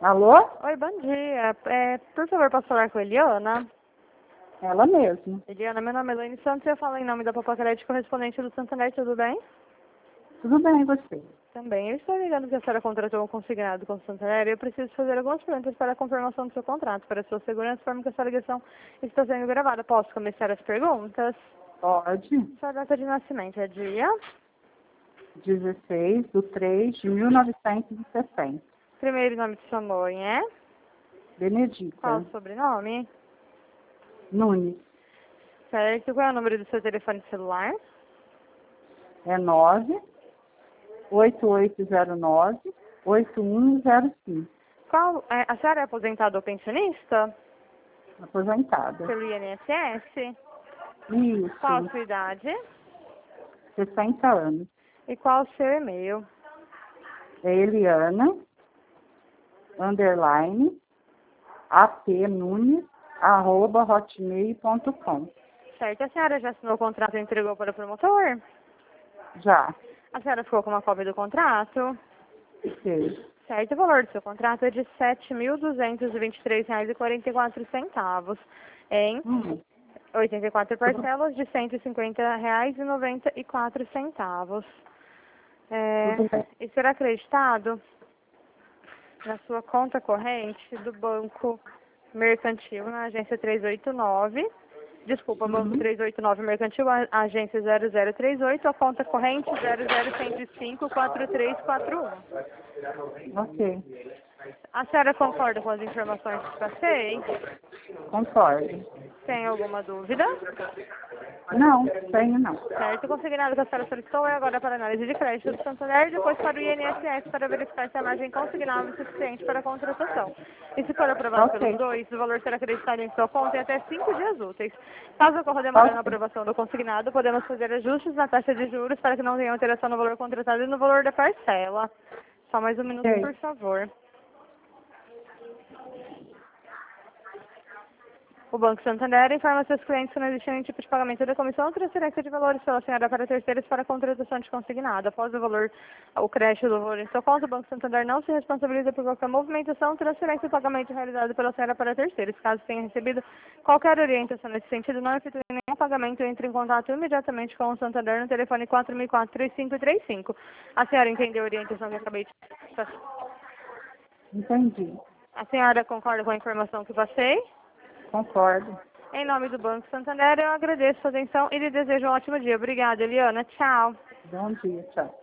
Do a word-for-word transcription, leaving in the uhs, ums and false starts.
Alô? Oi, bom dia. É, por favor, posso falar com a Eliana? Ela mesma. Eliana, meu nome é Elaine Santos e eu falo em nome da Papacalete correspondente do Santander, tudo bem? Tudo bem, e você? Também. Eu estou ligando que a senhora contratou um consignado com o Santander e eu preciso fazer algumas perguntas para a confirmação do seu contrato. Para a sua segurança, informo que essa ligação está sendo gravada. Posso começar as perguntas? Pode. Sua data de nascimento é dia? dezesseis de três de mil novecentos e sessenta. Primeiro nome de sua mãe é? Benedita. Qual o sobrenome? Nunes. Certo. Qual é o número do seu telefone celular? É nove oito oito zero nove oito um zero cinco. Qual, é, a senhora é aposentada ou pensionista? Aposentada. Pelo I N S S? Qual a Isso. sua idade? sessenta anos. E qual o seu e-mail? É Eliana, underline, apnunes, arroba hotmail ponto com. Certo. A senhora já assinou o contrato e entregou para o promotor? Já. A senhora ficou com uma cópia do contrato? Sei. Certo. O valor do seu contrato é de sete mil duzentos e vinte e três reais e quarenta e quatro centavos em Hum. oitenta e quatro parcelas de cento e cinquenta reais e noventa e quatro centavos. É, Tudo bem. e será acreditado na sua conta corrente do Banco Mercantil na agência trezentos e oitenta e nove, desculpa, Banco Uhum. trezentos e oitenta e nove Mercantil, a- agência zero zero trinta e oito, a conta corrente zero zero cento e cinco, quatro três quatro um. Ok. A senhora concorda com as informações que passei? Concordo. Tem alguma dúvida? Não, tenho não. Certo, o consignado que a senhora solicitou é agora para análise de crédito do Santander e depois para o I N S S para verificar se a margem consignável é suficiente para a contratação. E se for aprovado pelos Ok. dois, o valor será acreditado em sua conta em até cinco dias úteis. Caso ocorra demora na Ok. aprovação do consignado, podemos fazer ajustes na taxa de juros para que não tenha alteração no valor contratado e no valor da parcela. Só mais um minuto, Ok. por favor. O Banco Santander informa seus clientes que não existe nenhum tipo de pagamento da comissão ou transferência de valores pela senhora para terceiros para a contratação de consignado. Após o valor, o crédito do valor em sua conta, o Banco Santander não se responsabiliza por qualquer movimentação, transferência ou pagamento realizado pela senhora para terceiros. Caso tenha recebido qualquer orientação nesse sentido, não efetue nenhum pagamento, entre em contato imediatamente com o Santander no telefone quatro mil e quatro, três cinco três cinco. A senhora entendeu a orientação que eu acabei de passar? Entendi. A senhora concorda com a informação que passei? Concordo. Em nome do Banco Santander, eu agradeço a sua atenção e lhe desejo um ótimo dia. Obrigada, Eliana. Tchau. Bom dia, tchau.